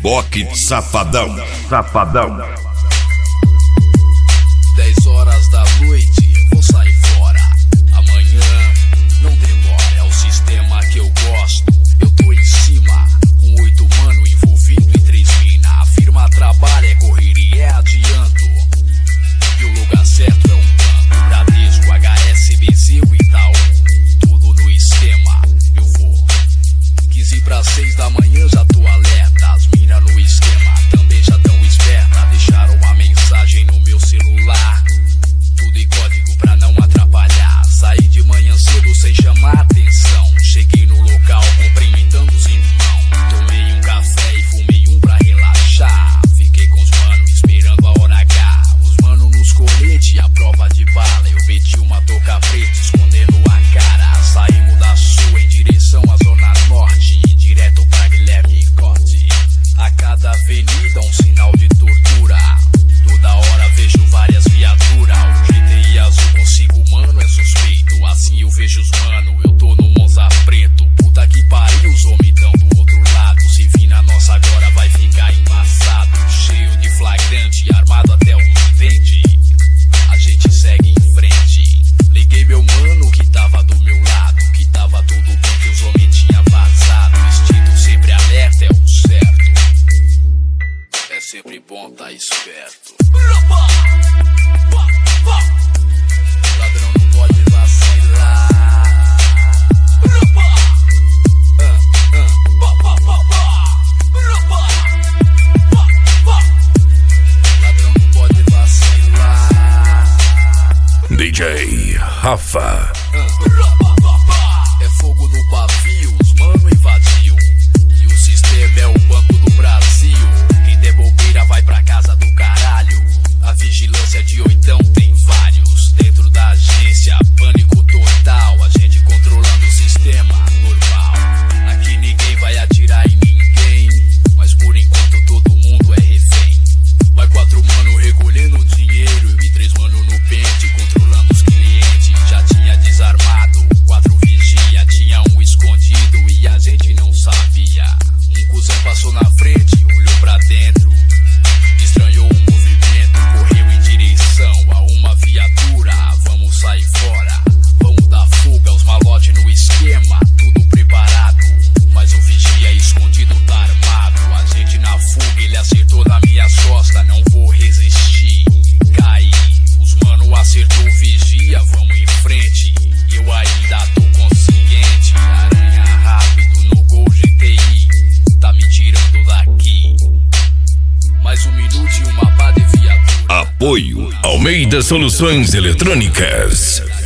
Rock Safadão. 10 horas da noite, vou sair fora. Amanhã não demora, é o sistema que eu gosto. Eu tô em cima, com 8 mano envolvido e 3 mina. A firma trabalha, é correria, é adianto. E o lugar certo é um banco, Bradesco, HSBC e Itaú. Tudo no esquema, eu vou 15 para 6 da manhã, já tô alerta. As mina no esquema também já tão esperta. Deixaram uma mensagem no meu celular, tudo em código pra não atrapalhar. Saí de manhã cedo sem chamar atenção. Cheguei no local cumprimentando os irmãos. Tomei um café e fumei um pra relaxar. Fiquei com os manos esperando a hora H. Os manos nos coletes, a prova de bala. Eu meti uma touca preta escondendo a cara. Saímos da sul em direção à zona norte, direto pra Guilherme Corte. A cada avenida um sinal de tortura. Toda hora vejo várias viaturas. O GTI azul consigo, mano, é suspeito. Assim eu vejo os mano, eu tô no Monza preto. Puta que pariu, os homens tão do outro lado. Se vir na nossa agora vai ficar embaçado. Cheio de flagrante, armado até os dentes. A gente segue em frente. Liguei meu mano que tava do meu lado, que tava tudo bem, que os homens tinham vazado. Instinto sempre alerta, é o certo. É sempre bom tá esperto. Ladrão não pode vacilar. Ladrão não pode vacilar. DJ Rafa. É fogo no pavio, os mano invadiu. E o sistema é o Banco do Brasil. Quem der bobeira vai pra casa do caralho. A vigilância de oitão tem vários. Dentro da agência, pânico total. A gente controlando o sistema, normal. Aqui ninguém vai atirar em ninguém, mas por enquanto todo mundo é refém. Vai 4 mano recolhendo dinheiro e 3 mano no pente, controlando os clientes. Já tinha desarmado 4 vigia, tinha um escondido e a gente não sabia. Um cuzão passou na frente, olhou pra dentro, estranhou o movimento, correu em direção a uma viatura. Vamos sair fora, vamos dar fuga, os malotes no esquema, tudo preparado. Mas o vigia escondido tá armado. A gente na fuga, ele acertou na minha costa, não vou resistir, caí. Os mano acertou o vigia, vamos em frente. Eu ainda tô consciente, aranha rápido no Gol GTI, tá me tirando daqui. Mais 1 minuto e uma pá de viatura. Apoio Almeida Soluções Eletrônicas.